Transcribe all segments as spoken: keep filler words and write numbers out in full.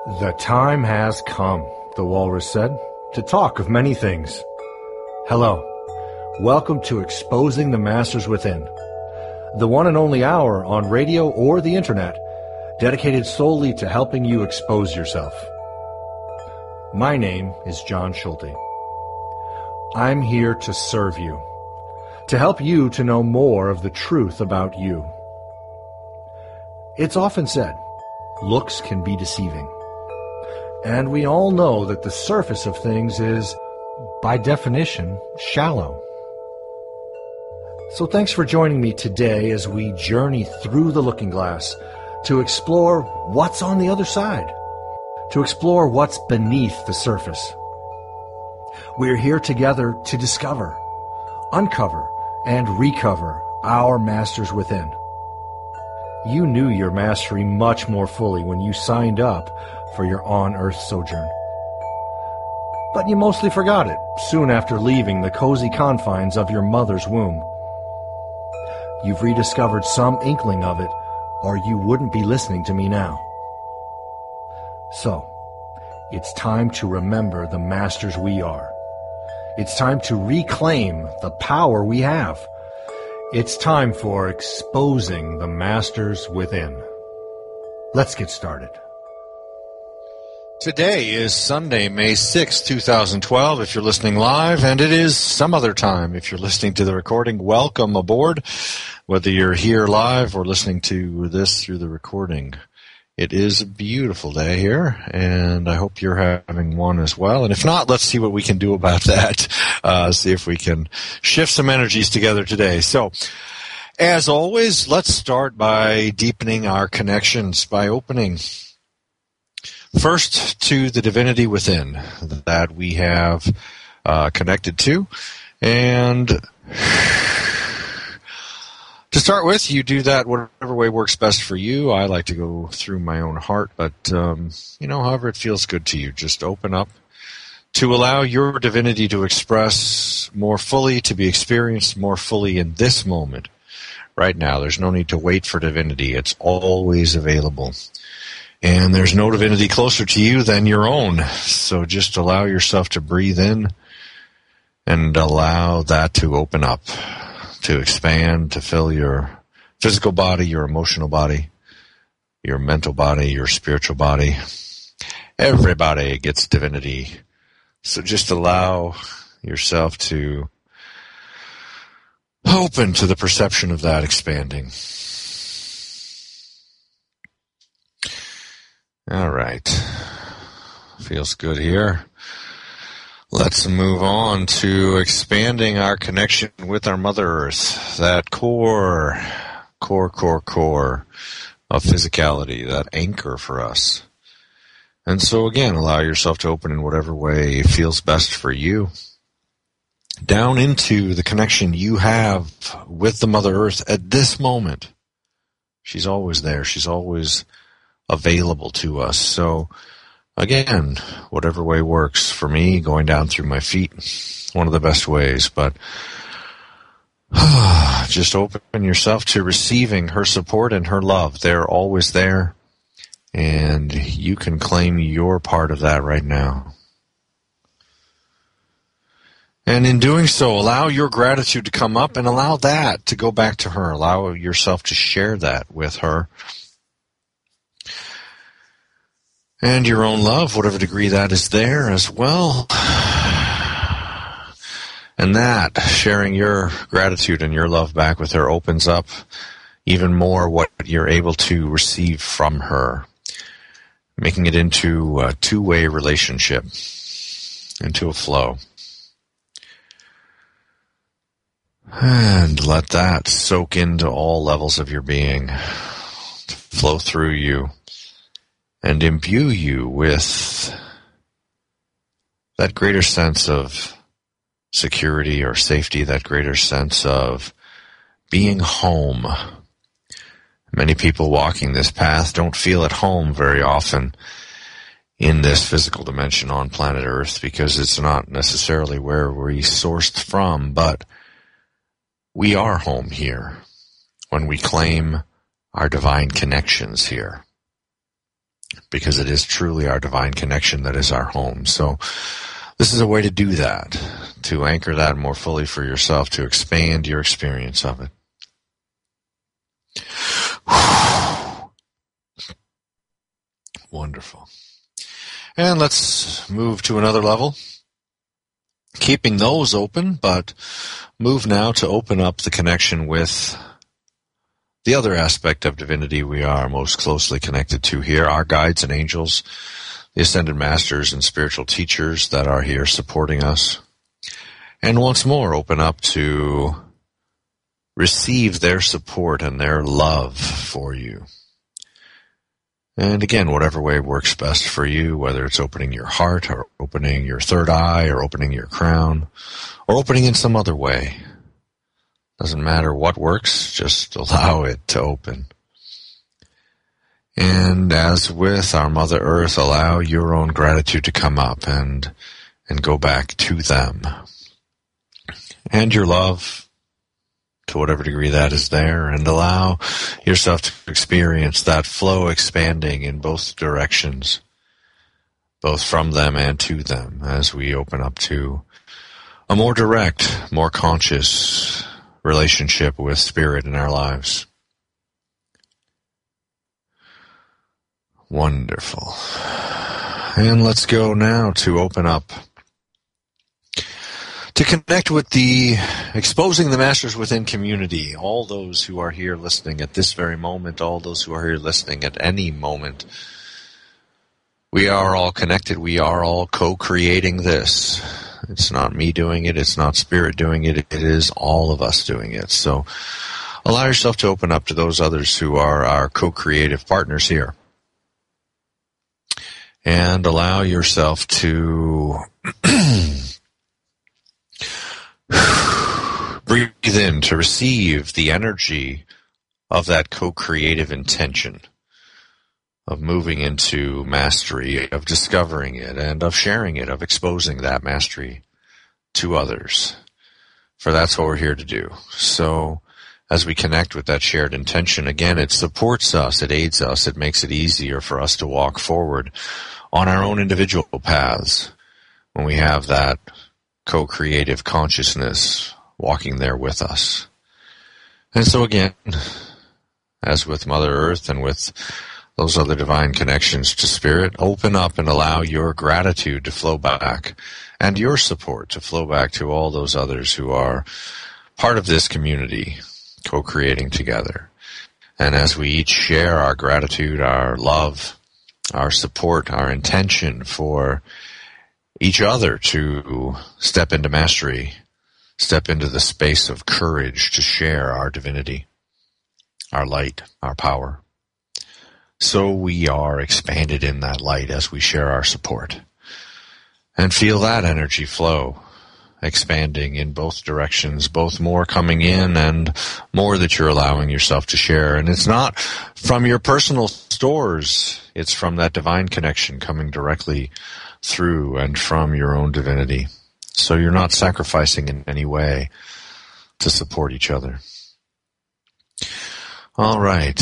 The time has come, the walrus said, to talk of many things. Hello. Welcome to Exposing the Masters Within, the one and only hour on radio or the internet dedicated solely to helping you expose yourself. My name is John Schulte. I'm here to serve you, to help you to know more of the truth about you. It's often said, looks can be deceiving. And we all know that the surface of things is, by definition, shallow. So thanks for joining me today as we journey through the looking glass to explore what's on the other side, to explore what's beneath the surface. We're here together to discover, uncover, and recover our masters within. You knew your mastery much more fully when you signed up for your on-earth sojourn. But you mostly forgot it soon after leaving the cozy confines of your mother's womb. You've rediscovered some inkling of it, or you wouldn't be listening to me now. So, it's time to remember the masters we are. It's time to reclaim the power we have. It's time for exposing the masters within. Let's get started. Today is Sunday, May sixth, two thousand twelve, if you're listening live, and it is some other time if you're listening to the recording. Welcome aboard, whether you're here live or listening to this through the recording. It is a beautiful day here, and I hope you're having one as well. And if not, let's see what we can do about that, uh, see if we can shift some energies together today. So, as always, let's start by deepening our connections, by opening first to the divinity within that we have uh, connected to. And to start with, you do that whatever way works best for you. I like to go through my own heart, but, um, you know, however it feels good to you, just open up to allow your divinity to express more fully, to be experienced more fully in this moment, right now. There's no need to wait for divinity. It's always available. And there's no divinity closer to you than your own. So just allow yourself to breathe in and allow that to open up, to expand, to fill your physical body, your emotional body, your mental body, your spiritual body. Everybody gets divinity. So just allow yourself to open to the perception of that expanding. All right. Feels good here. Let's move on to expanding our connection with our Mother Earth, that core, core, core, core of physicality, that anchor for us. And so again, allow yourself to open in whatever way feels best for you, down into the connection you have with the Mother Earth at this moment. She's always there. She's always available to us. So again, whatever way works for me, going down through my feet, one of the best ways, but just open yourself to receiving her support and her love. They're always there, and you can claim your part of that right now. And in doing so, allow your gratitude to come up and allow that to go back to her. Allow yourself to share that with her. And your own love, whatever degree that is there as well. And that, sharing your gratitude and your love back with her, opens up even more what you're able to receive from her, making it into a two-way relationship, into a flow. And let that soak into all levels of your being, to flow through you, and imbue you with that greater sense of security or safety, that greater sense of being home. Many people walking this path don't feel at home very often in this physical dimension on planet Earth because it's not necessarily where we sourced from, but we are home here when we claim our divine connections here. because it is truly our divine connection that is our home. So this is a way to do that, to anchor that more fully for yourself, to expand your experience of it. Wonderful. And let's move to another level, keeping those open, but move now to open up the connection with the other aspect of divinity we are most closely connected to here, our guides and angels, the ascended masters and spiritual teachers that are here supporting us. And once more, open up to receive their support and their love for you. And again, whatever way works best for you, whether it's opening your heart or opening your third eye or opening your crown or opening in some other way. Doesn't matter what works, just allow it to open. And as with our Mother Earth, allow your own gratitude to come up and and go back to them. And your love, to whatever degree that is there, and allow yourself to experience that flow expanding in both directions, both from them and to them, as we open up to a more direct, more conscious relationship with Spirit in our lives. Wonderful. And let's go now to open up to connect with the Exposing the Masters Within community, all those who are here listening at this very moment, all those who are here listening at any moment. We are all connected. We are all co-creating this. It's not me doing it. It's not Spirit doing it. It is all of us doing it. So allow yourself to open up to those others who are our co-creative partners here. And allow yourself to breathe in, to receive the energy of that co-creative intention, of moving into mastery, of discovering it, and of sharing it, of exposing that mastery to others. For that's what we're here to do. So as we connect with that shared intention, again, it supports us, it aids us, it makes it easier for us to walk forward on our own individual paths when we have that co-creative consciousness walking there with us. And so again, as with Mother Earth and with those other divine connections to Spirit, open up and allow your gratitude to flow back and your support to flow back to all those others who are part of this community, co-creating together. And as we each share our gratitude, our love, our support, our intention for each other to step into mastery, step into the space of courage to share our divinity, our light, our power. So we are expanded in that light as we share our support. And feel that energy flow, expanding in both directions, both more coming in and more that you're allowing yourself to share. And it's not from your personal stores, it's from that divine connection coming directly through and from your own divinity. So you're not sacrificing in any way to support each other. All right.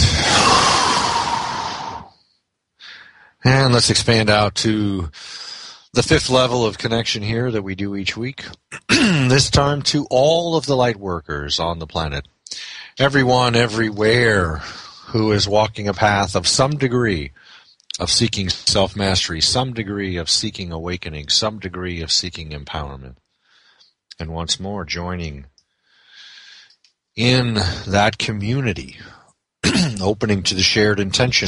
And let's expand out to the fifth level of connection here that we do each week. This time to all of the light workers on the planet. Everyone, everywhere who is walking a path of some degree of seeking self-mastery, some degree of seeking awakening, some degree of seeking empowerment. And once more, joining in that community, opening to the shared intention,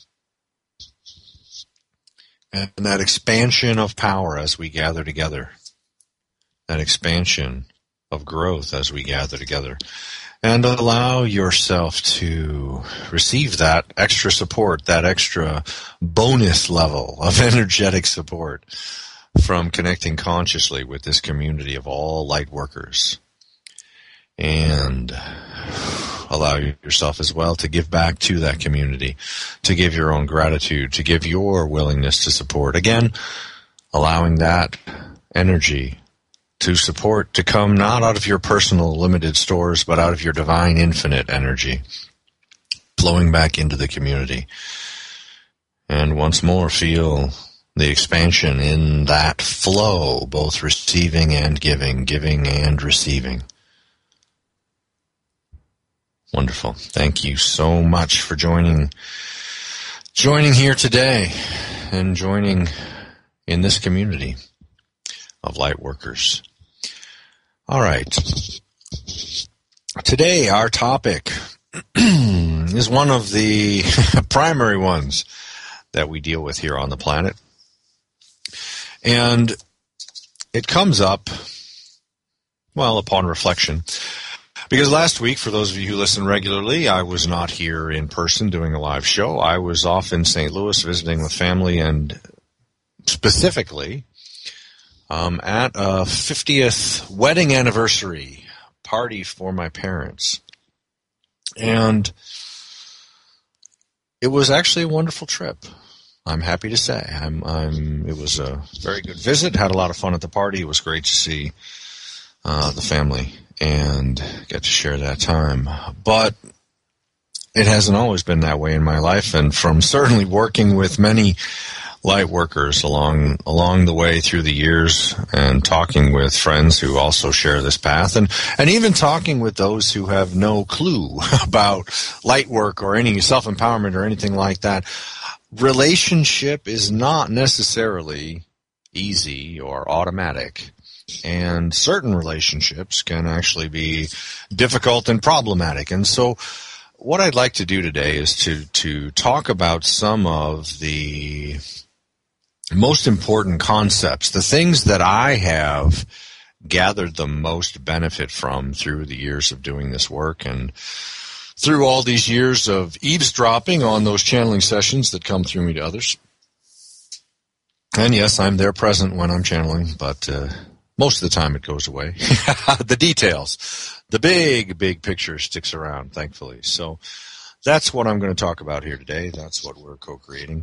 and that expansion of power as we gather together, that expansion of growth as we gather together. And allow yourself to receive that extra support, that extra bonus level of energetic support from connecting consciously with this community of all light workers. And allow yourself as well to give back to that community, to give your own gratitude, to give your willingness to support. Again, allowing that energy to support to come not out of your personal limited stores, but out of your divine infinite energy, flowing back into the community. And once more, feel the expansion in that flow, both receiving and giving, giving and receiving. Wonderful. Thank you so much for joining, joining here today and joining in this community of light workers. All right. Today, our topic is one of the primary ones that we deal with here on the planet. And it comes up, well, upon reflection. Because last week, for those of you who listen regularly, I was not here in person doing a live show. I was off in Saint Louis visiting with family, and specifically um, at a fiftieth wedding anniversary party for my parents. And it was actually a wonderful trip. I'm happy to say. I'm, I'm, it was a very good visit. Had a lot of fun at the party. It was great to see uh, the family and get to share that time. But it hasn't always been that way in my life, and from certainly working with many light workers along along the way through the years, and talking with friends who also share this path, and, and even talking with those who have no clue about light work or any self-empowerment or anything like that. Relationship is not necessarily easy or automatic, and certain relationships can actually be difficult and problematic. And so what I'd like to do today is to to talk about some of the most important concepts, the things that I have gathered the most benefit from through the years of doing this work, and through all these years of eavesdropping on those channeling sessions that come through me to others. And yes, I'm there present when I'm channeling, but uh, most of the time it goes away. The details, the big, big picture sticks around, thankfully. So that's what I'm going to talk about here today. That's what we're co-creating,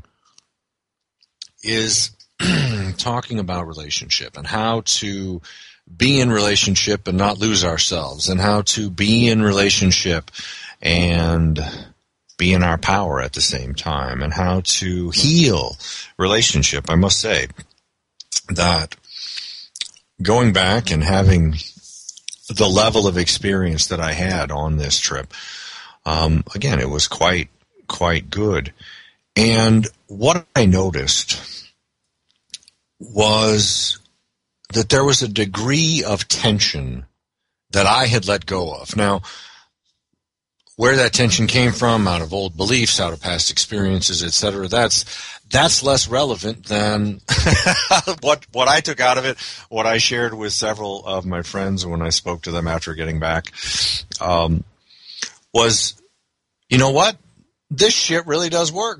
is talking about relationship and how to be in relationship and not lose ourselves, and how to be in relationship and be in our power at the same time, and how to heal relationship. I must say that going back and having the level of experience that I had on this trip, um, again, it was quite, quite good. And what I noticed was that there was a degree of tension that I had let go of. Now, where that tension came from, out of old beliefs, out of past experiences, et cetera, that's that's less relevant than what what I took out of it, what I shared with several of my friends when I spoke to them after getting back, um, was, you know what? This shit really does work.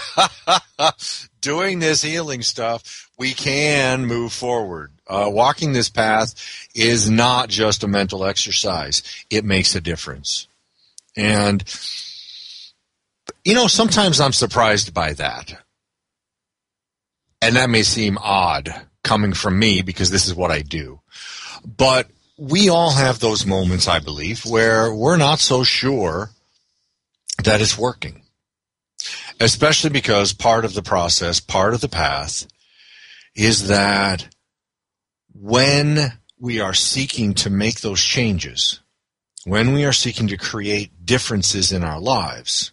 Doing this healing stuff, we can move forward. Uh, walking this path is not just a mental exercise. It makes a difference. And, you know, sometimes I'm surprised by that. And that may seem odd coming from me, because this is what I do. But we all have those moments, I believe, where we're not so sure that it's working. Especially because part of the process, part of the path, is that when we are seeking to make those changes, when we are seeking to create differences in our lives,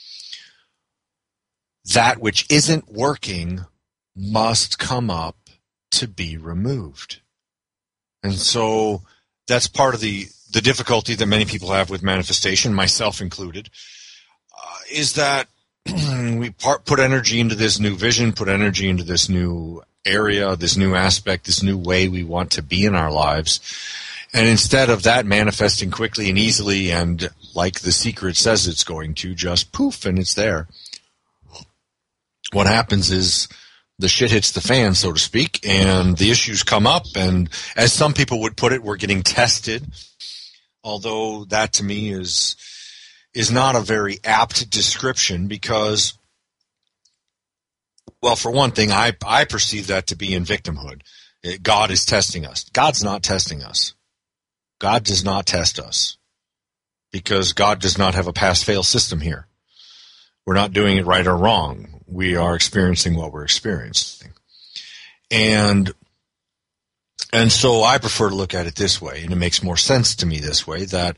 that which isn't working must come up to be removed. And so that's part of the, the difficulty that many people have with manifestation, myself included, uh, is that we part, put energy into this new vision, put energy into this new area, this new aspect, this new way we want to be in our lives. And instead of that manifesting quickly and easily and like the secret says it's going to, just poof, and it's there, what happens is the shit hits the fan, so to speak, and the issues come up, and as some people would put it, we're getting tested, although that to me is is not a very apt description, because, well, for one thing, I, I perceive that to be in victimhood. God is testing us. God's not testing us. God does not test us, because God does not have a pass-fail system here. We're not doing it right or wrong. we are experiencing what we're experiencing. And and so I prefer to look at it this way, and it makes more sense to me this way, that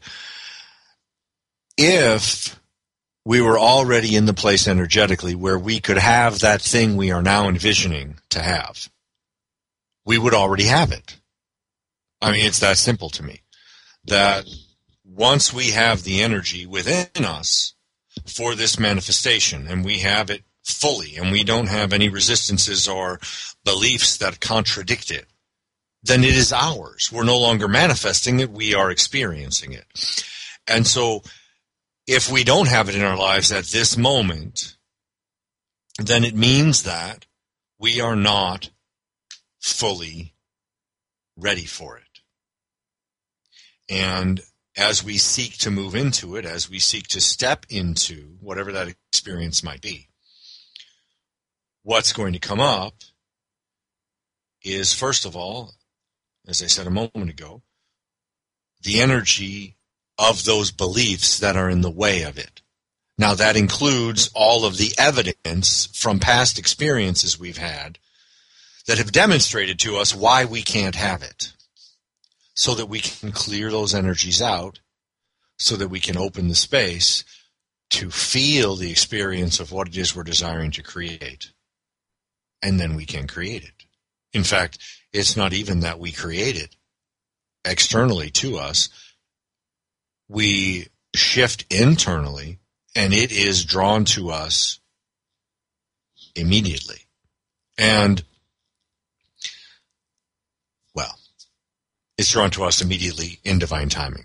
if we were already in the place energetically where we could have that thing we are now envisioning to have, we would already have it. I mean, it's that simple to me. That once we have the energy within us for this manifestation, and we have it fully, and we don't have any resistances or beliefs that contradict it, then it is ours. We're no longer manifesting it, we are experiencing it. And so if we don't have it in our lives at this moment, then it means that we are not fully ready for it. And as we seek to move into it, as we seek to step into whatever that experience might be, what's going to come up is, first of all, as I said a moment ago, the energy of those beliefs that are in the way of it. Now, that includes all of the evidence from past experiences we've had that have demonstrated to us why we can't have it, so that we can clear those energies out, so that we can open the space to feel the experience of what it is we're desiring to create. And then we can create it. In fact, it's not even that we create it externally to us. We shift internally, and it is drawn to us immediately. And, well, it's drawn to us immediately in divine timing.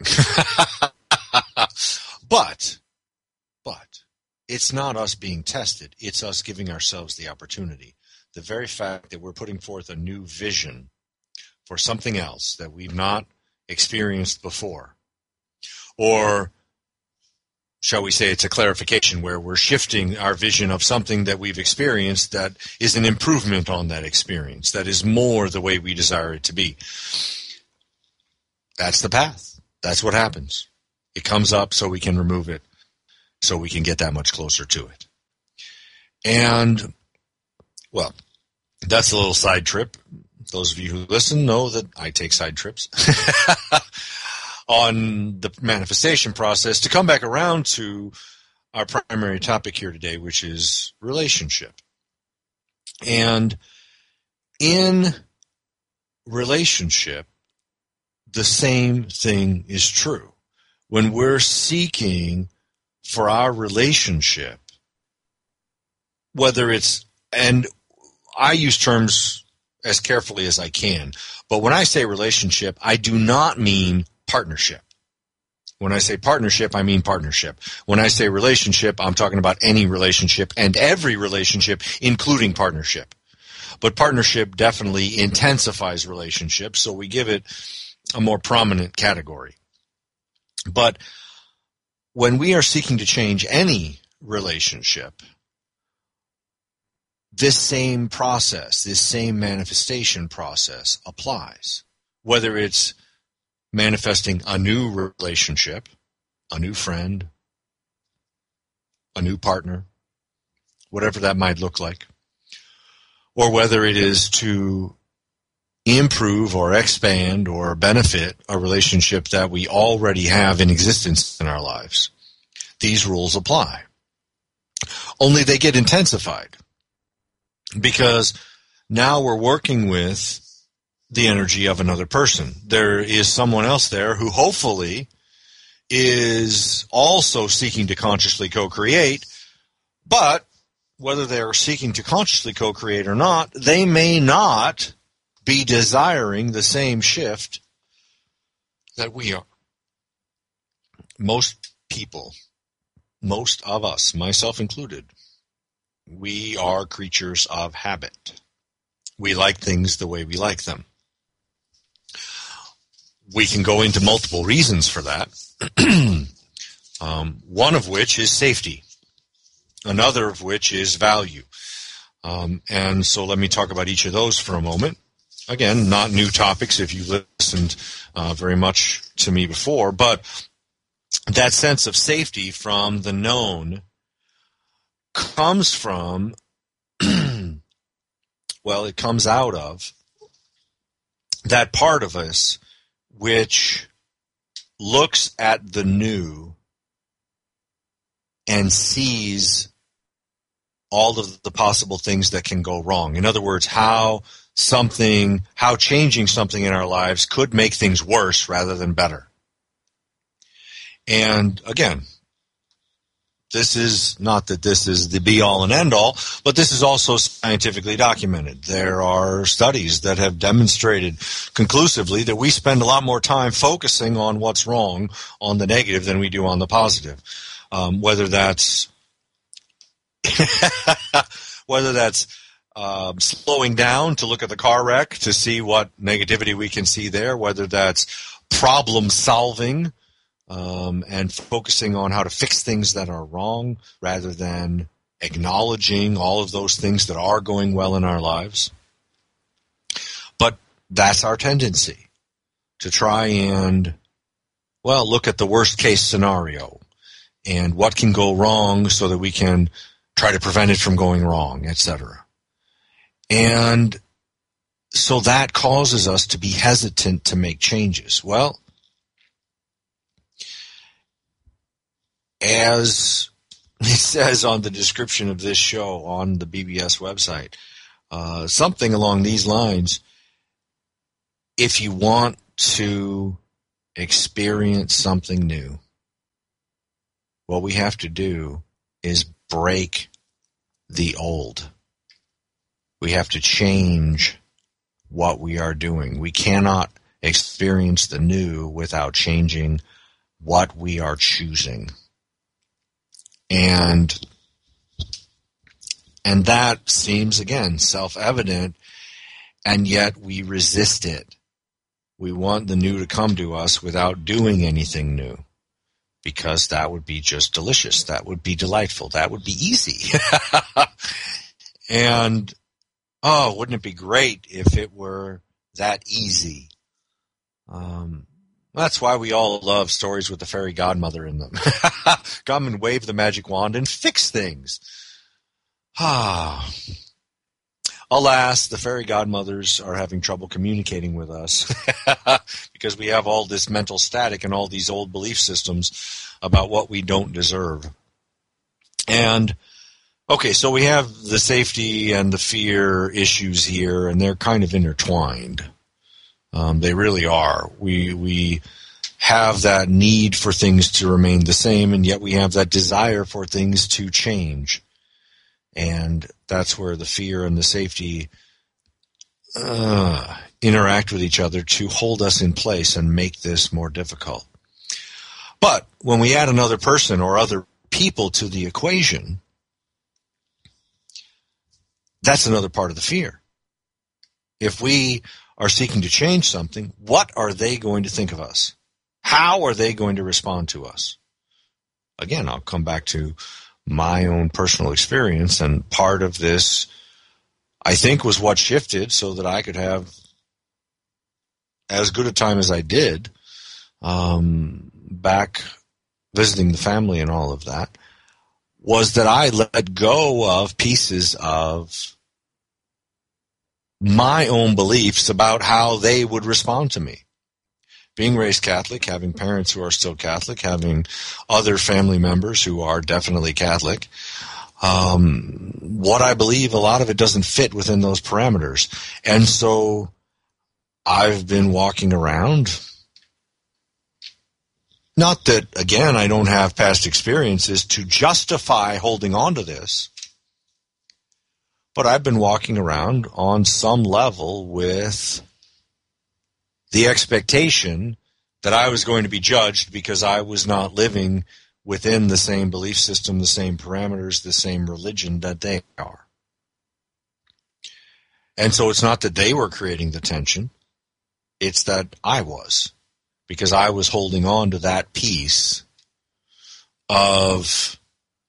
but, but, it's not us being tested. It's us giving ourselves the opportunity. The very fact that we're putting forth a new vision for something else that we've not experienced before. Or, shall we say, it's a clarification where we're shifting our vision of something that we've experienced that is an improvement on that experience, that is more the way we desire it to be. That's the path. That's what happens. It comes up so we can remove it, so we can get that much closer to it. And, well, that's a little side trip. Those of you who listen know that I take side trips on the manifestation process, to come back around to our primary topic here today, which is relationship. And in relationship, the same thing is true. When we're seeking for our relationship, whether it's, and I use terms as carefully as I can, but when I say relationship, I do not mean partnership. When I say partnership, I mean partnership. When I say relationship, I'm talking about any relationship and every relationship, including partnership. But partnership definitely intensifies relationships, so we give it a more prominent category. But when we are seeking to change any relationship, this same process, this same manifestation process applies. Whether it's manifesting a new relationship, a new friend, a new partner, whatever that might look like, or whether it is to improve or expand or benefit a relationship that we already have in existence in our lives. These rules apply. Only they get intensified because now we're working with the energy of another person. There is someone else there who hopefully is also seeking to consciously co-create, but whether they're seeking to consciously co-create or not, they may not be desiring the same shift that we are. Most people, most of us, myself included, we are creatures of habit. We like things the way we like them. We can go into multiple reasons for that, um, one of which is safety, another of which is value. Um, and so let me talk about each of those for a moment. Again, not new topics if you listened uh, very much to me before, but that sense of safety from the known comes from Well, it comes out of that part of us which looks at the new and sees all of the possible things that can go wrong. In other words, how something, how changing something in our lives could make things worse rather than better. And again, this is not that this is the be-all and end-all, but this is also scientifically documented. There are studies that have demonstrated conclusively that we spend a lot more time focusing on what's wrong, on the negative, than we do on the positive. Um, whether that's whether that's um, slowing down to look at the car wreck to see what negativity we can see there, whether that's problem solving um, and focusing on how to fix things that are wrong rather than acknowledging all of those things that are going well in our lives. But that's our tendency, to try and, well, look at the worst case scenario and what can go wrong so that we can try to prevent it from going wrong, et cetera. And so that causes us to be hesitant to make changes. Well, as it says on the description of this show on the B B S website, uh, something along these lines, if you want to experience something new, what we have to do is break the old. We have to change what we are doing. We cannot experience the new without changing what we are choosing. And and that seems, again, self-evident, and yet we resist it. We want the new to come to us without doing anything new, because that would be just delicious. That would be delightful. That would be easy. And, oh, wouldn't it be great if it were that easy? Um, that's why we all love stories with the fairy godmother in them. Come and wave the magic wand and fix things. Ah. Alas, the fairy godmothers are having trouble communicating with us because we have all this mental static and all these old belief systems about what we don't deserve. And, okay, so we have the safety and the fear issues here, and they're kind of intertwined. Um, they really are. We we have that need for things to remain the same, and yet we have that desire for things to change. And that's where the fear and the safety uh, interact with each other to hold us in place and make this more difficult. But when we add another person or other people to the equation, that's another part of the fear. If we are seeking to change something, what are they going to think of us? How are they going to respond to us? Again, I'll come back to my own personal experience, and part of this, I think, was what shifted so that I could have as good a time as I did um, back visiting the family and all of that, was that I let go of pieces of my own beliefs about how they would respond to me. Being raised Catholic, having parents who are still Catholic, having other family members who are definitely Catholic, um, what I believe, a lot of it doesn't fit within those parameters. And so I've been walking around, not that, again, I don't have past experiences to justify holding on to this, but I've been walking around on some level with the expectation that I was going to be judged because I was not living within the same belief system, the same parameters, the same religion that they are. And so it's not that they were creating the tension, it's that I was, because I was holding on to that piece of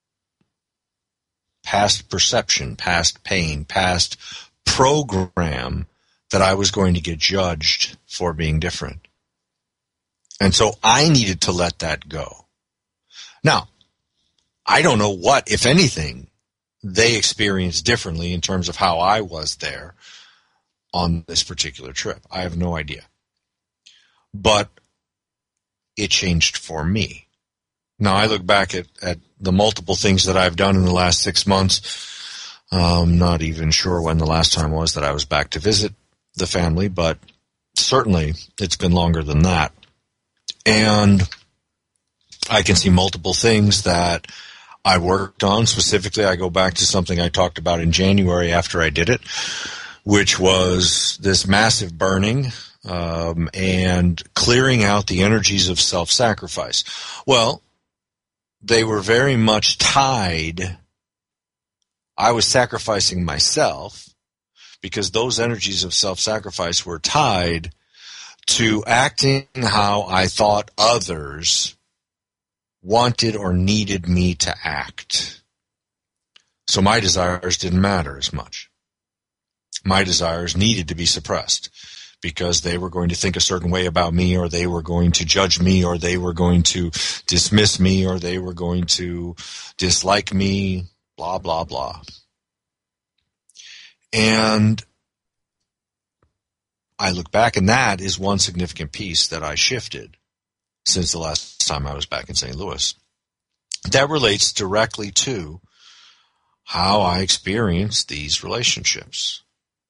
past perception, past pain, past program that I was going to get judged for being different. And so I needed to let that go. Now, I don't know what, if anything, they experienced differently in terms of how I was there on this particular trip. I have no idea. But it changed for me. Now, I look back at, at the multiple things that I've done in the last six months. I'm not even sure when the last time was that I was back to visit the family, but certainly it's been longer than that. And I can see multiple things that I worked on. Specifically, I go back to something I talked about in January after I did it, which was this massive burning um, and clearing out the energies of self-sacrifice. Well, they were very much tied. I was sacrificing myself because those energies of self-sacrifice were tied to acting how I thought others wanted or needed me to act. So my desires didn't matter as much. My desires needed to be suppressed because they were going to think a certain way about me, or they were going to judge me, or they were going to dismiss me, or they were going to dislike me, blah, blah, blah. And I look back, and that is one significant piece that I shifted since the last time I was back in Saint Louis. That relates directly to how I experienced these relationships.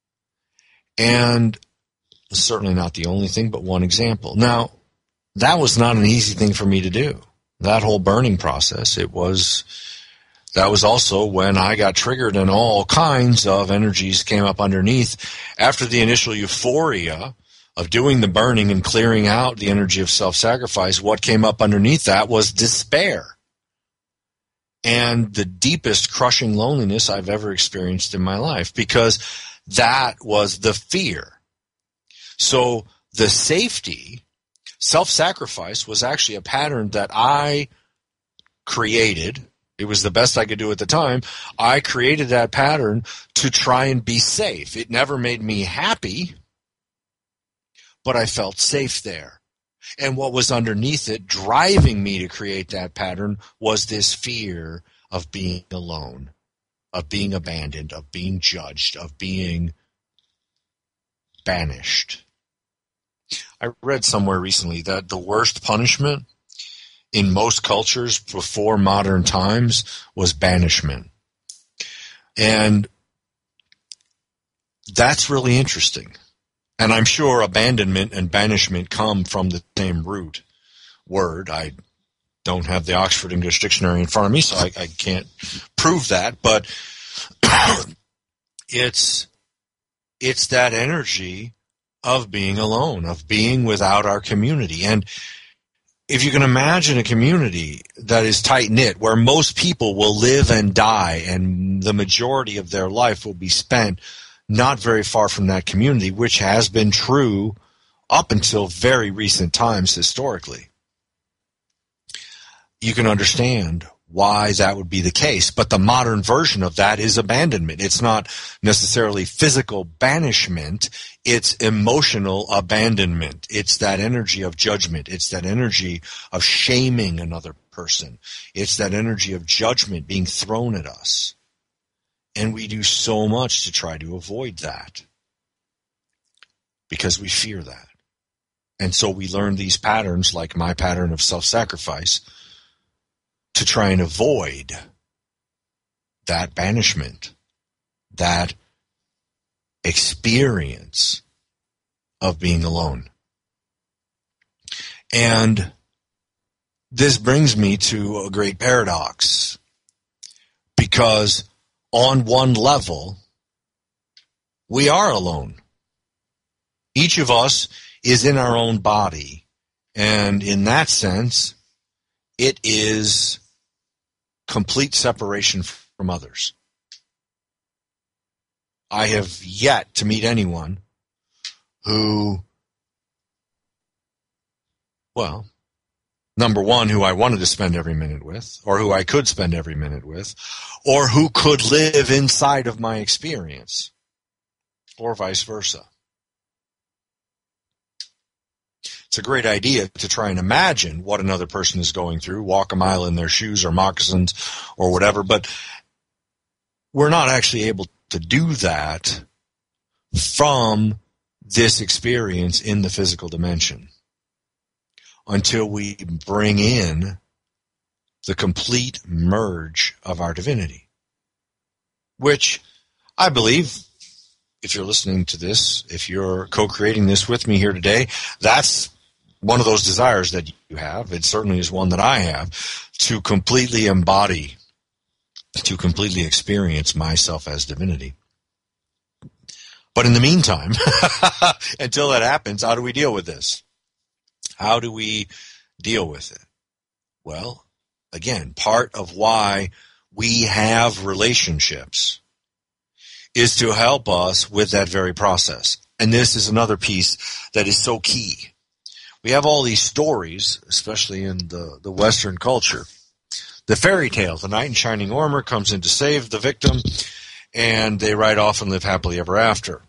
And certainly not the only thing, but one example. Now, that was not an easy thing for me to do. That whole burning process, it was, that was also when I got triggered and all kinds of energies came up underneath. After the initial euphoria of doing the burning and clearing out the energy of self-sacrifice, what came up underneath that was despair and the deepest crushing loneliness I've ever experienced in my life, because that was the fear. So the safety, self-sacrifice, was actually a pattern that I created. It was the best I could do at the time. I created that pattern to try and be safe. It never made me happy, but I felt safe there. And what was underneath it, driving me to create that pattern, was this fear of being alone, of being abandoned, of being judged, of being banished. I read somewhere recently that the worst punishment in most cultures before modern times was banishment. And that's really interesting. And I'm sure abandonment and banishment come from the same root word. I don't have the Oxford English Dictionary in front of me, so I, I can't prove that. But it's it's that energy of being alone, of being without our community. And if you can imagine a community that is tight-knit, where most people will live and die, and the majority of their life will be spent not very far from that community, which has been true up until very recent times historically, you can understand why that would be the case. But the modern version of that is abandonment. It's not necessarily physical banishment. It's emotional abandonment. It's that energy of judgment. It's that energy of shaming another person. It's that energy of judgment being thrown at us. And we do so much to try to avoid that because we fear that. And so we learn these patterns, like my pattern of self-sacrifice, to try and avoid that banishment, that experience of being alone. And this brings me to a great paradox, because on one level, we are alone. Each of us is in our own body, and in that sense, it is complete separation from others. I have yet to meet anyone who, well, number one, who I wanted to spend every minute with, or who I could spend every minute with, or who could live inside of my experience, or vice versa. It's a great idea to try and imagine what another person is going through, walk a mile in their shoes or moccasins or whatever, but we're not actually able to do that from this experience in the physical dimension until we bring in the complete merge of our divinity, which I believe, if you're listening to this, if you're co-creating this with me here today, that's one of those desires that you have. It certainly is one that I have, to completely embody, to completely experience myself as divinity. But in the meantime, until that happens, how do we deal with this? How do we deal with it? Well, again, part of why we have relationships is to help us with that very process. And this is another piece that is so key. We have all these stories, especially in the, the Western culture. The fairy tale, the knight in shining armor comes in to save the victim, and they ride off and live happily ever after.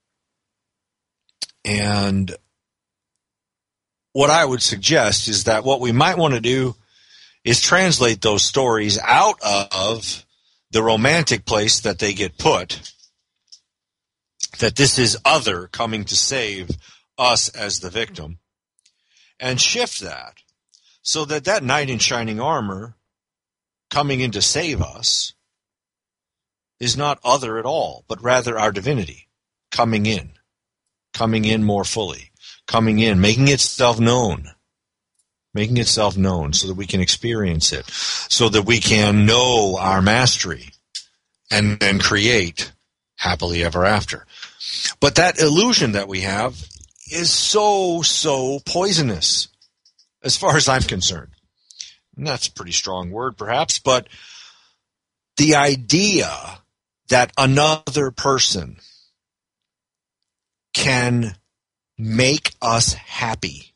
And what I would suggest is that what we might want to do is translate those stories out of the romantic place that they get put, that this is other coming to save us as the victim, and shift that so that that knight in shining armor coming in to save us is not other at all, but rather our divinity coming in, coming in more fully, coming in, making itself known, making itself known so that we can experience it, so that we can know our mastery and then create happily ever after. But that illusion that we have is so, so poisonous as far as I'm concerned. And that's a pretty strong word perhaps, but the idea that another person can make us happy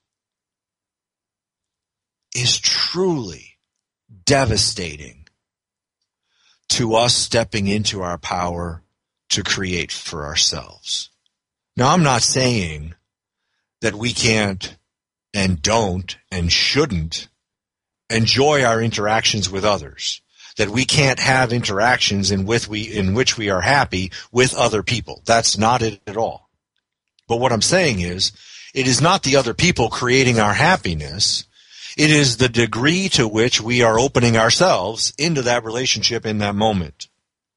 is truly devastating to us stepping into our power to create for ourselves. Now, I'm not saying that we can't and don't and shouldn't enjoy our interactions with others, that we can't have interactions in, with we, in which we are happy with other people. That's not it at all. But what I'm saying is, it is not the other people creating our happiness. It is the degree to which we are opening ourselves into that relationship in that moment.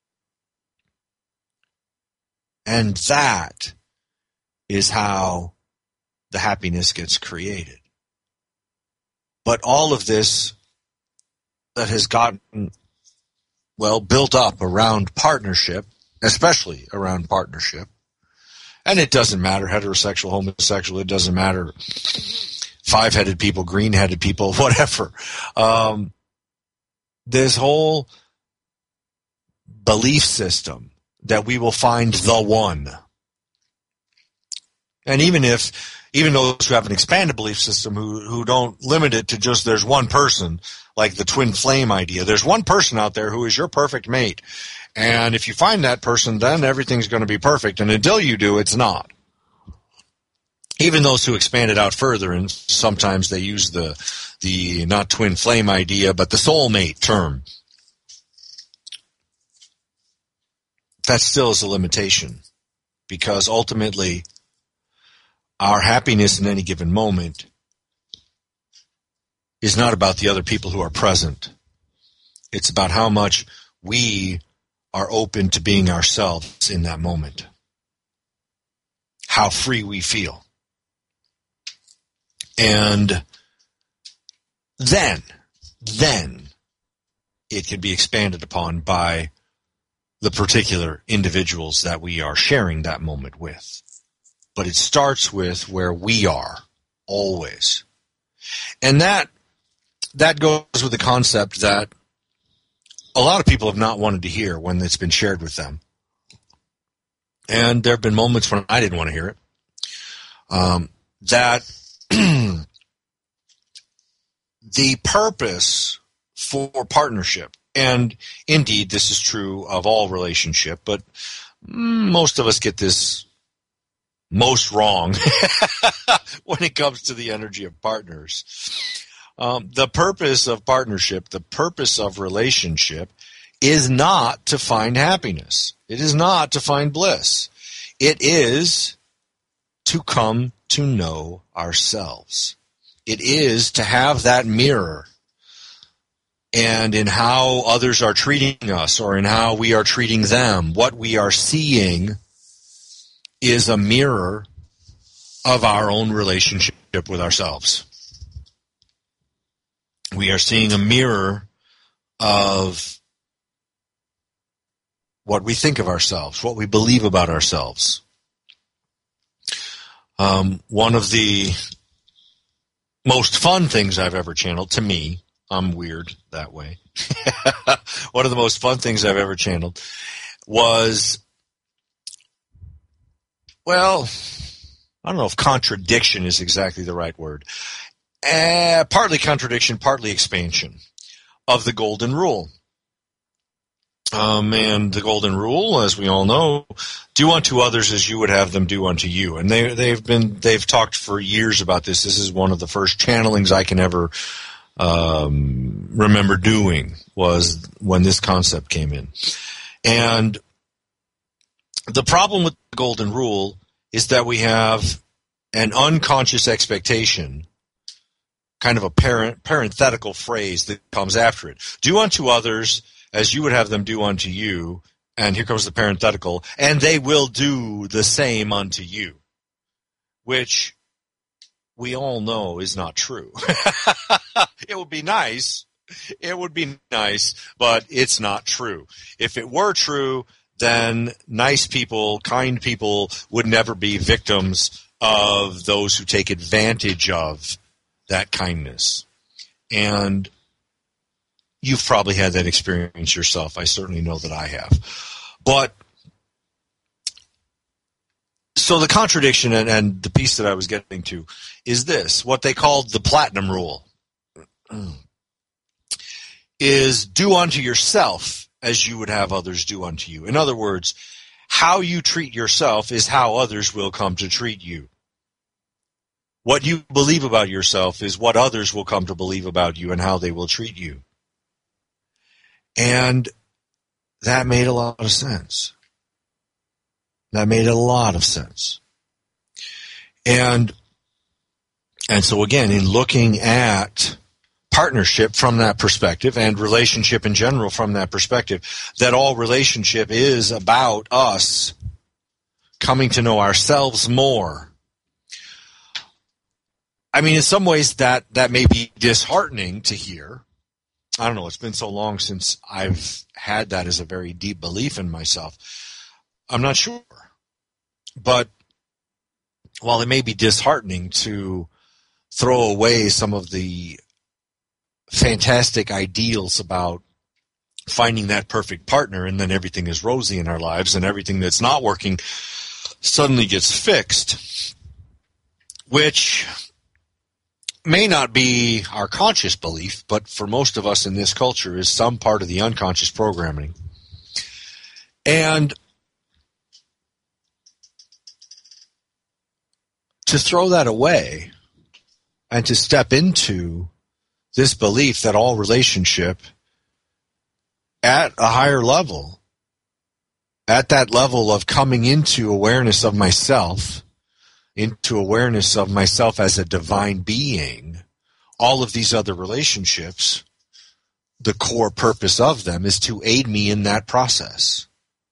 And that is how the happiness gets created. But all of this that has gotten, well, built up around partnership, especially around partnership, and it doesn't matter, heterosexual, homosexual, it doesn't matter, five-headed people, green-headed people, whatever. Um, this whole belief system that we will find the one. And even if, even those who have an expanded belief system who, who don't limit it to just there's one person, like the twin flame idea, there's one person out there who is your perfect mate. And if you find that person, then everything's going to be perfect. And until you do, it's not. Even those who expand it out further, and sometimes they use the, the not twin flame idea, but the soulmate term. That still is a limitation, because ultimately our happiness in any given moment is not about the other people who are present. It's about how much we are open to being ourselves in that moment, how free we feel. And then, then it can be expanded upon by the particular individuals that we are sharing that moment with. But it starts with where we are, always. And that that goes with the concept that a lot of people have not wanted to hear when it's been shared with them. And there have been moments when I didn't want to hear it. Um, that the purpose for partnership, and indeed this is true of all relationship, but most of us get this most wrong when it comes to the energy of partners. Um, the purpose of partnership, the purpose of relationship is not to find happiness. It is not to find bliss. It is to come to know ourselves. It is to have that mirror, and in how others are treating us or in how we are treating them, what we are seeing is a mirror of our own relationship with ourselves. We are seeing a mirror of what we think of ourselves, what we believe about ourselves. Um, one of the most fun things I've ever channeled, to me, I'm weird that way. One of the most fun things I've ever channeled was, well, I don't know if contradiction is exactly the right word. Uh, partly contradiction, partly expansion of the Golden Rule. Um, and the Golden Rule, as we all know, do unto others as you would have them do unto you. And they, they've been, they've talked for years about this. This is one of the first channelings I can ever um, remember doing, was when this concept came in. And the problem with the Golden Rule is that we have an unconscious expectation, kind of a parent, parenthetical phrase that comes after it. Do unto others as you would have them do unto you, and here comes the parenthetical, and they will do the same unto you, which we all know is not true. It would be nice. It would be nice, but it's not true. If it were true, then nice people, kind people would never be victims of those who take advantage of that kindness. And you've probably had that experience yourself. I certainly know that I have. But so the contradiction and, and the piece that I was getting to is this, what they called the platinum rule, is do unto yourself as you would have others do unto you. In other words, how you treat yourself is how others will come to treat you. What you believe about yourself is what others will come to believe about you and how they will treat you. And that made a lot of sense. That made a lot of sense. And and so again, in looking at partnership from that perspective and relationship in general from that perspective, that all relationship is about us coming to know ourselves more. I mean, in some ways that, that may be disheartening to hear. I don't know, it's been so long since I've had that as a very deep belief in myself. I'm not sure. But while it may be disheartening to throw away some of the fantastic ideals about finding that perfect partner and then everything is rosy in our lives and everything that's not working suddenly gets fixed, which may not be our conscious belief, but for most of us in this culture is some part of the unconscious programming. And to throw that away and to step into this belief that all relationship at a higher level, at that level of coming into awareness of myself, into awareness of myself as a divine being, all of these other relationships, the core purpose of them is to aid me in that process.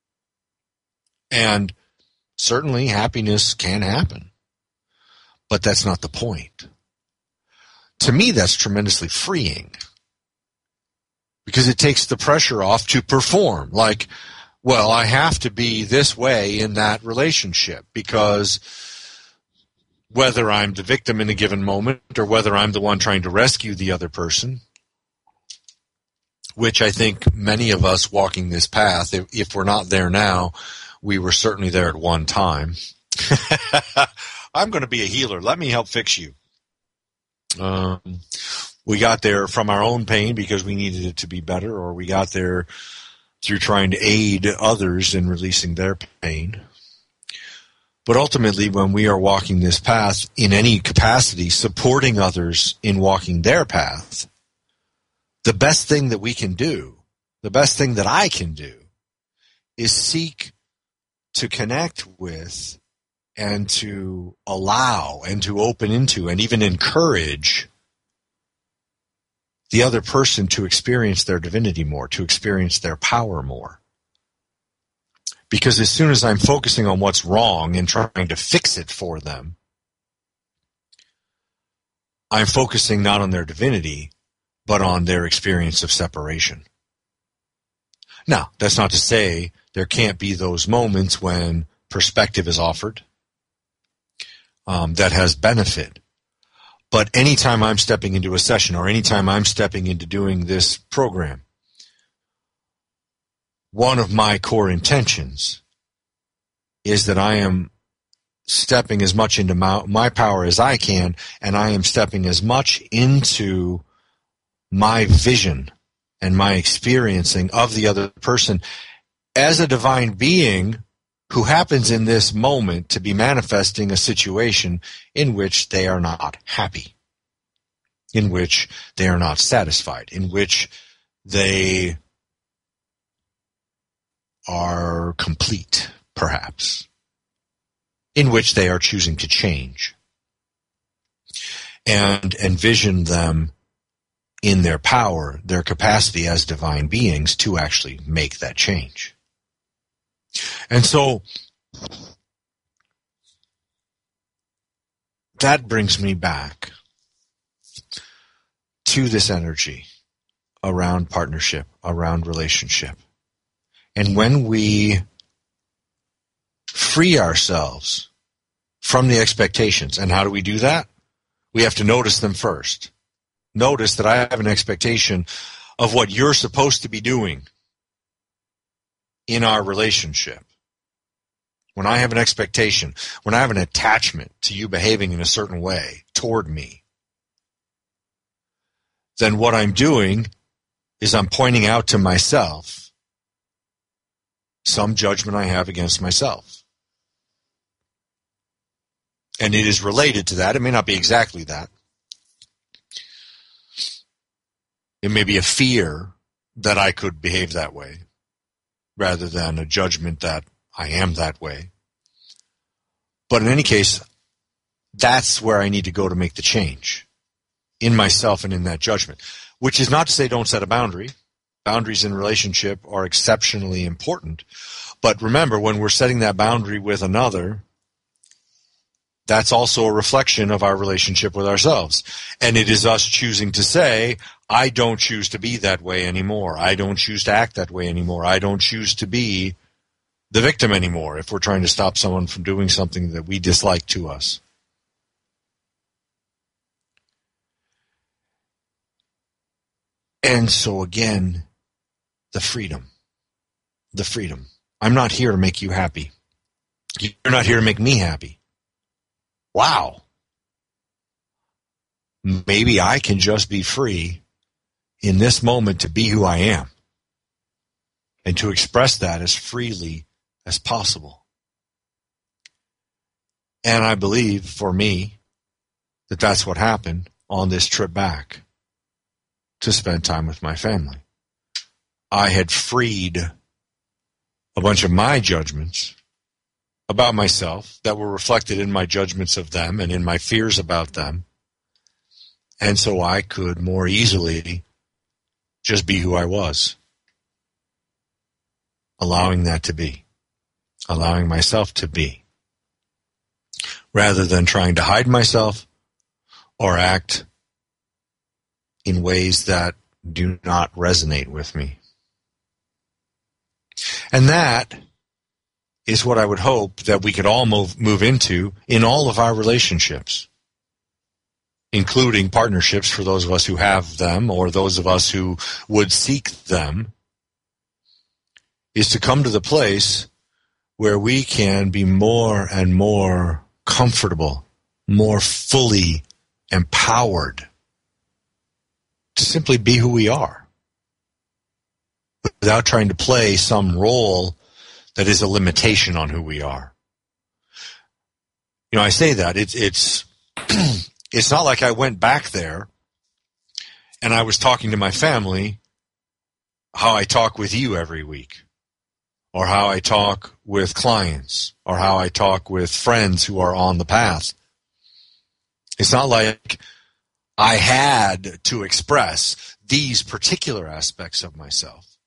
And certainly happiness can happen, but that's not the point. To me, that's tremendously freeing because it takes the pressure off to perform. Like, well, I have to be this way in that relationship because whether I'm the victim in a given moment or whether I'm the one trying to rescue the other person, which I think many of us walking this path, if, if we're not there now, we were certainly there at one time. I'm going to be a healer. Let me help fix you. Um, we got there from our own pain because we needed it to be better, or we got there through trying to aid others in releasing their pain. But ultimately, when we are walking this path in any capacity, supporting others in walking their path, the best thing that we can do, the best thing that I can do is seek to connect with and to allow and to open into and even encourage the other person to experience their divinity more, to experience their power more. Because as soon as I'm focusing on what's wrong and trying to fix it for them, I'm focusing not on their divinity, but on their experience of separation. Now, that's not to say there can't be those moments when perspective is offered um, that has benefit. But anytime I'm stepping into a session or anytime I'm stepping into doing this program, one of my core intentions is that I am stepping as much into my, my power as I can, and I am stepping as much into my vision and my experiencing of the other person as a divine being who happens in this moment to be manifesting a situation in which they are not happy, in which they are not satisfied, in which they are complete, perhaps, in which they are choosing to change, and envision them in their power, their capacity as divine beings to actually make that change. And so that brings me back to this energy around partnership, around relationship. And when we free ourselves from the expectations, and how do we do that? We have to notice them first. Notice that I have an expectation of what you're supposed to be doing in our relationship. When I have an expectation, when I have an attachment to you behaving in a certain way toward me, then what I'm doing is I'm pointing out to myself some judgment I have against myself. And it is related to that. It may not be exactly that. It may be a fear that I could behave that way rather than a judgment that I am that way. But in any case, that's where I need to go to make the change in myself and in that judgment, which is not to say don't set a boundary. Boundaries in relationship are exceptionally important. But remember, when we're setting that boundary with another, that's also a reflection of our relationship with ourselves. And it is us choosing to say, I don't choose to be that way anymore. I don't choose to act that way anymore. I don't choose to be the victim anymore if we're trying to stop someone from doing something that we dislike to us. And so again, the freedom. The freedom. I'm not here to make you happy. You're not here to make me happy. Wow. Maybe I can just be free in this moment to be who I am and to express that as freely as possible. And I believe, for me, that that's what happened on this trip back to spend time with my family. I had freed a bunch of my judgments about myself that were reflected in my judgments of them and in my fears about them. And so I could more easily just be who I was, allowing that to be, allowing myself to be, rather than trying to hide myself or act in ways that do not resonate with me. And that is what I would hope that we could all move, move into in all of our relationships, including partnerships for those of us who have them or those of us who would seek them, is to come to the place where we can be more and more comfortable, more fully empowered to simply be who we are, without trying to play some role that is a limitation on who we are. You know, I say that, it's it's it's not like I went back there and I was talking to my family how I talk with you every week, or how I talk with clients, or how I talk with friends who are on the path. It's not like I had to express these particular aspects of myself,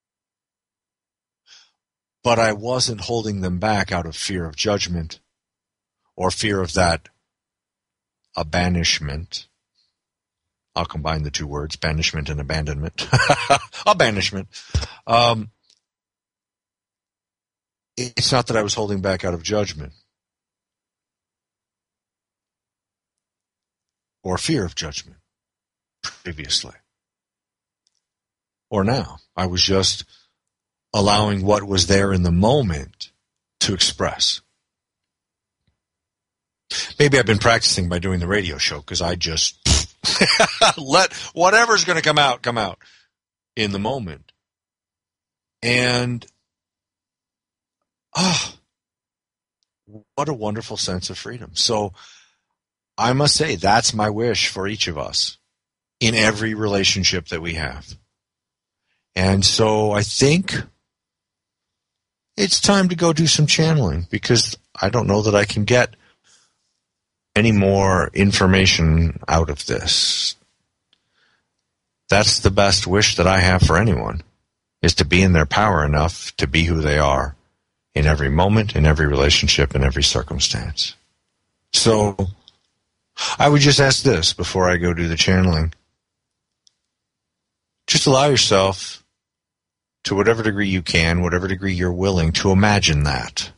but I wasn't holding them back out of fear of judgment or fear of that abanishment. I'll combine the two words, banishment and abandonment. Abanishment. Um, it's not that I was holding back out of judgment or fear of judgment previously or now. I was just allowing what was there in the moment to express. Maybe I've been practicing by doing the radio show because I just let whatever's going to come out, come out in the moment. And, ah, oh, what a wonderful sense of freedom. So I must say that's my wish for each of us in every relationship that we have. And so I think it's time to go do some channeling because I don't know that I can get any more information out of this. That's the best wish that I have for anyone, is to be in their power enough to be who they are in every moment, in every relationship, in every circumstance. So I would just ask this before I go do the channeling. Just allow yourself, to whatever degree you can, whatever degree you're willing, to imagine that.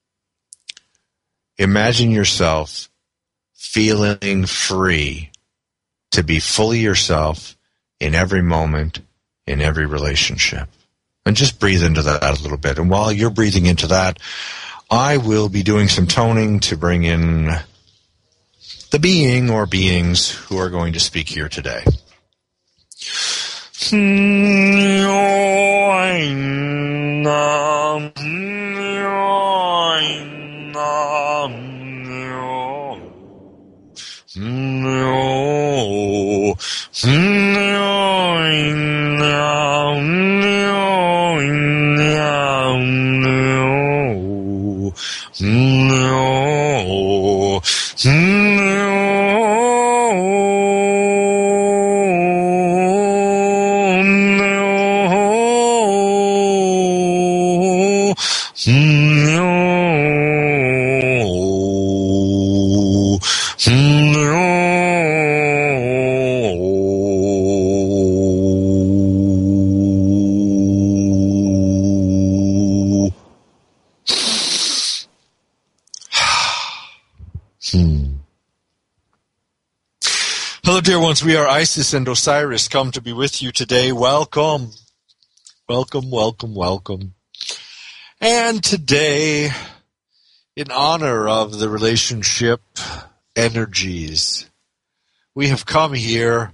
Imagine yourself feeling free to be fully yourself in every moment, in every relationship. And just breathe into that a little bit. And while you're breathing into that, I will be doing some toning to bring in the being or beings who are going to speak here today. Hello, dear ones. We are Isis and Osiris, come to be with you today. Welcome. Welcome, welcome, welcome. And today, in honor of the relationship energies, we have come here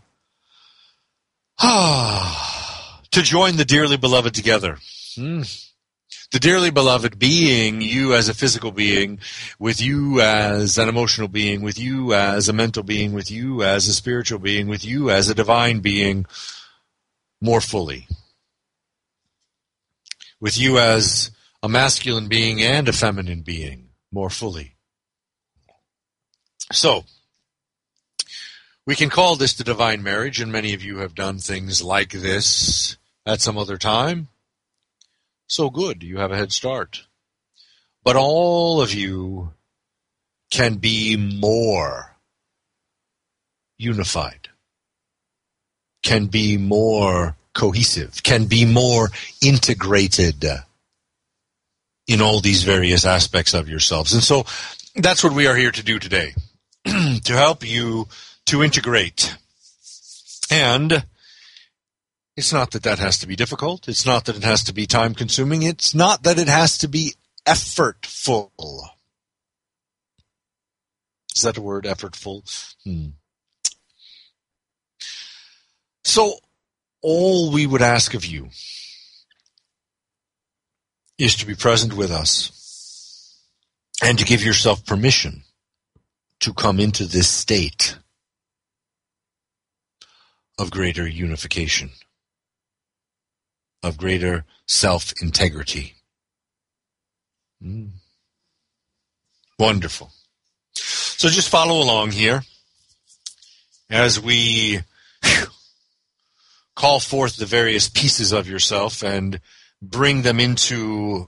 ah, to join the dearly beloved together. Hmm. The dearly beloved being you as a physical being, with you as an emotional being, with you as a mental being, with you as a spiritual being, with you as a divine being, more fully. With you as a masculine being and a feminine being, more fully. So, we can call this the divine marriage, and many of you have done things like this at some other time. So good, you have a head start. But all of you can be more unified, can be more cohesive, can be more integrated in all these various aspects of yourselves. And so that's what we are here to do today, to help you to integrate. And it's not that that has to be difficult. It's not that it has to be time-consuming. It's not that it has to be effortful. Is that a word, effortful? Hmm. So, all we would ask of you is to be present with us and to give yourself permission to come into this state of greater unification. of greater self-integrity. Mm. Wonderful. So just follow along here as we whew, call forth the various pieces of yourself and bring them into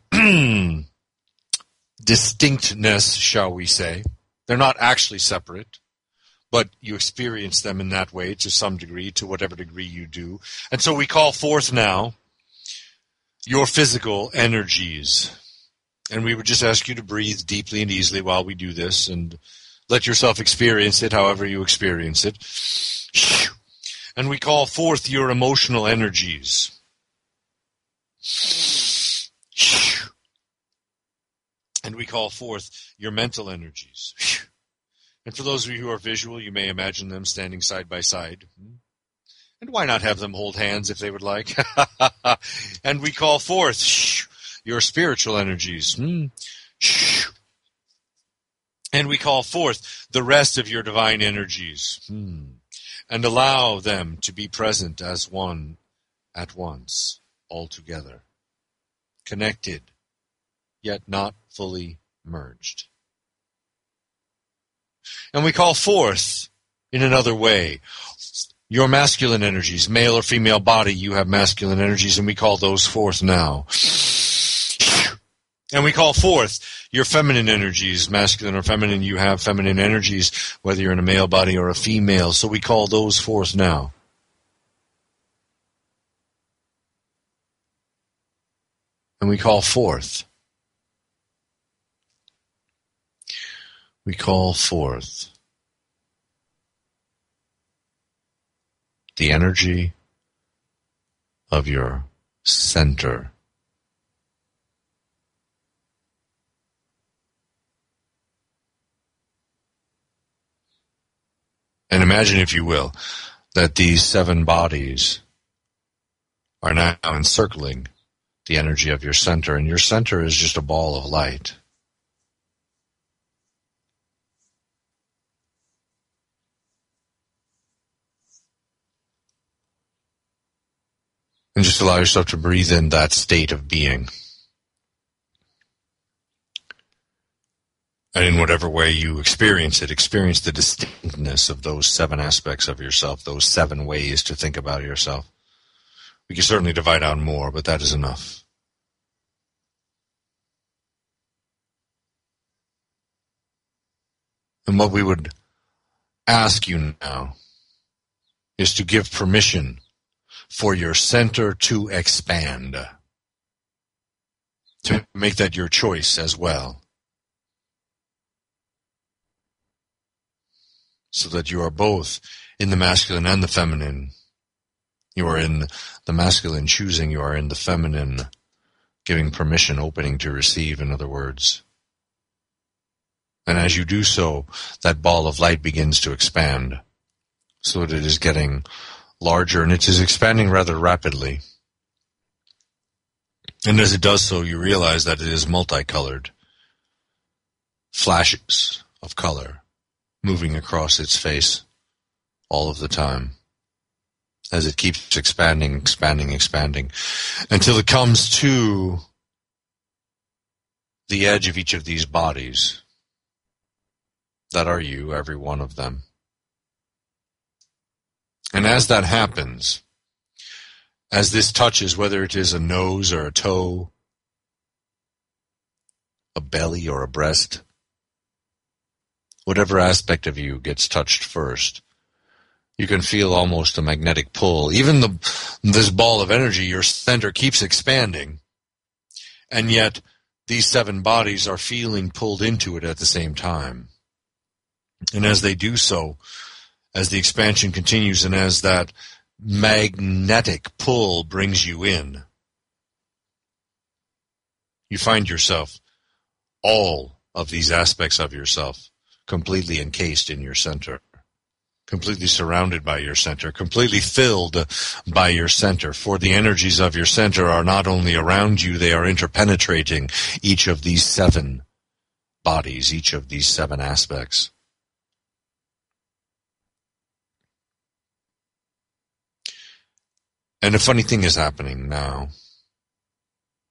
distinctness, shall we say. They're not actually separate, but you experience them in that way to some degree, to whatever degree you do. And so we call forth now your physical energies. And we would just ask you to breathe deeply and easily while we do this and let yourself experience it however you experience it. And we call forth your emotional energies. And we call forth your mental energies. And for those of you who are visual, you may imagine them standing side by side. And why not have them hold hands if they would like? And we call forth your spiritual energies. And we call forth the rest of your divine energies. And allow them to be present as one at once, all together. Connected, yet not fully merged. And we call forth, in another way, your masculine energies, male or female body, you have masculine energies, and we call those forth now. And we call forth your feminine energies, masculine or feminine, you have feminine energies, whether you're in a male body or a female, so we call those forth now. And we call forth. We call forth the energy of your center. And imagine, if you will, that these seven bodies are now encircling the energy of your center, and your center is just a ball of light. And just allow yourself to breathe in that state of being. And in whatever way you experience it, experience the distinctness of those seven aspects of yourself, those seven ways to think about yourself. We can certainly divide out more, but that is enough. And what we would ask you now is to give permission for your center to expand, to make that your choice as well, so that you are both in the masculine and the feminine. You are in the masculine choosing, you are in the feminine giving permission, opening to receive, in other words. And as you do so, that ball of light begins to expand, so that it is getting larger, and it is expanding rather rapidly. And as it does so, you realize that it is multicolored. Flashes of color moving across its face all of the time, as it keeps expanding, expanding, expanding, until it comes to the edge of each of these bodies that are you, every one of them. And as that happens, as this touches, whether it is a nose or a toe, a belly or a breast, whatever aspect of you gets touched first, you can feel almost a magnetic pull. Even the this ball of energy, your center, keeps expanding, and yet these seven bodies are feeling pulled into it at the same time. And as they do so, as the expansion continues and as that magnetic pull brings you in, you find yourself, all of these aspects of yourself, completely encased in your center, completely surrounded by your center, completely filled by your center. For the energies of your center are not only around you, they are interpenetrating each of these seven bodies, each of these seven aspects. And a funny thing is happening now.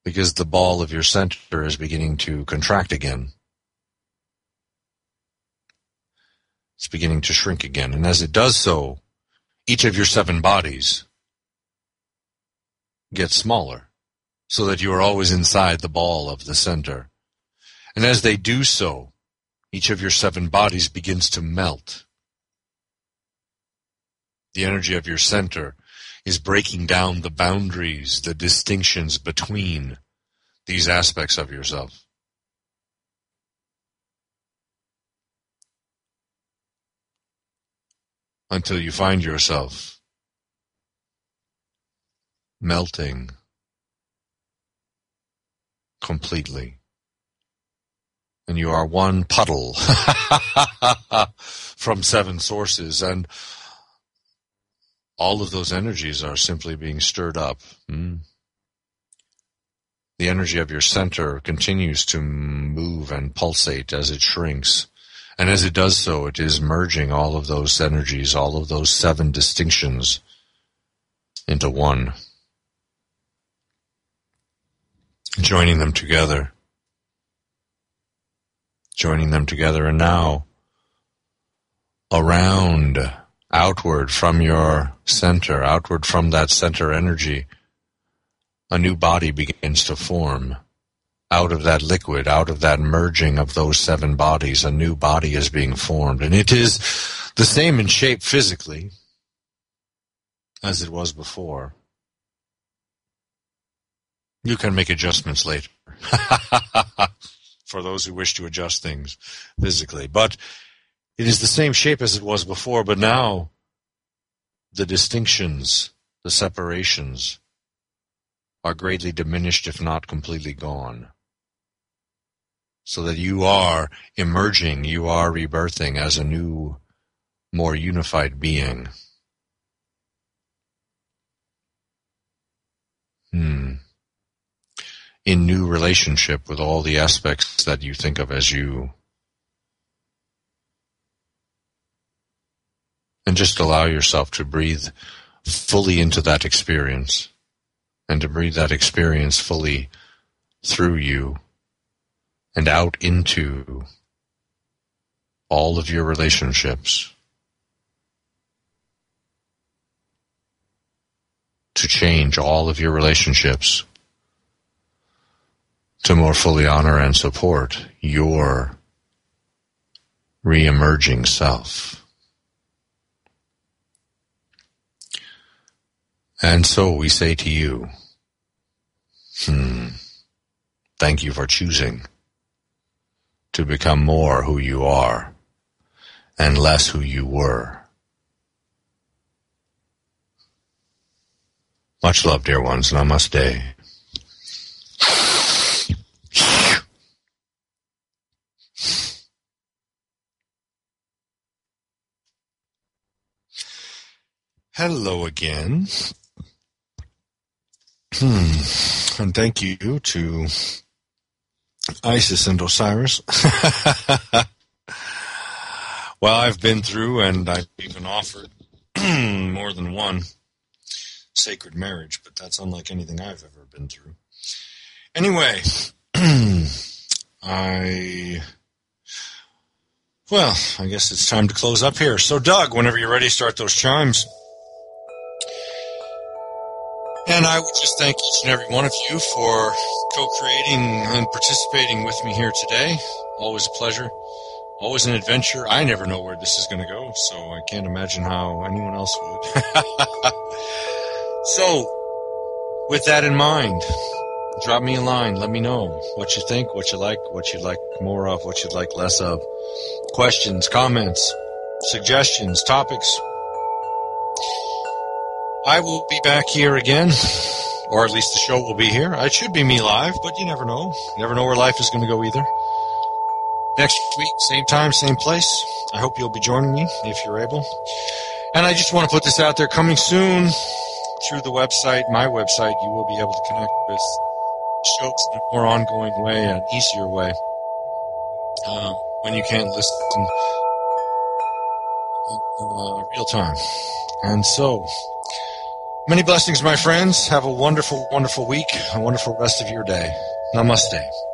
because the ball of your center is beginning to contract again. It's beginning to shrink again. And as it does so, each of your seven bodies gets smaller, so that you are always inside the ball of the center. And as they do so, each of your seven bodies begins to melt. The energy of your center is breaking down the boundaries, the distinctions between these aspects of yourself. Until you find yourself melting completely. And you are one puddle from seven sources, and all of those energies are simply being stirred up. Mm. The energy of your center continues to move and pulsate as it shrinks. And as it does so, it is merging all of those energies, all of those seven distinctions into one. Joining them together. Joining them together. And now, around, outward from your center, outward from that center energy, a new body begins to form. Out of that liquid, out of that merging of those seven bodies, a new body is being formed. And it is the same in shape physically as it was before. You can make adjustments later for those who wish to adjust things physically. But it is the same shape as it was before, but now the distinctions, the separations are greatly diminished, if not completely gone. So that you are emerging, you are rebirthing as a new, more unified being. Hmm. In new relationship with all the aspects that you think of as you. And just allow yourself to breathe fully into that experience, and to breathe that experience fully through you and out into all of your relationships, to change all of your relationships to more fully honor and support your re-emerging self. And so we say to you, hmm, thank you for choosing to become more who you are and less who you were. Much love, dear ones. Namaste. Hello again. Hmm. And thank you to Isis and Osiris. Well, I've been through, and I've even offered more than one sacred marriage, but that's unlike anything I've ever been through. Anyway, I... Well, I guess it's time to close up here. So, Doug, whenever you're ready, start those chimes. And I would just thank each and every one of you for co-creating and participating with me here today. Always a pleasure. Always an adventure. I never know where this is going to go, so I can't imagine how anyone else would. So, with that in mind, drop me a line. Let me know what you think, what you like, what you'd like more of, what you'd like less of. Questions, comments, suggestions, topics. I will be back here again, or at least the show will be here. It should be me live, but you never know. You never know where life is going to go either. Next week, same time, same place. I hope you'll be joining me if you're able. And I just want to put this out there. Coming soon through the website, my website, you will be able to connect with shows in a more ongoing way, an easier way, uh, when you can't listen in uh, real time. And so, Many blessings, my friends. Have a wonderful, wonderful week, a wonderful rest of your day. Namaste.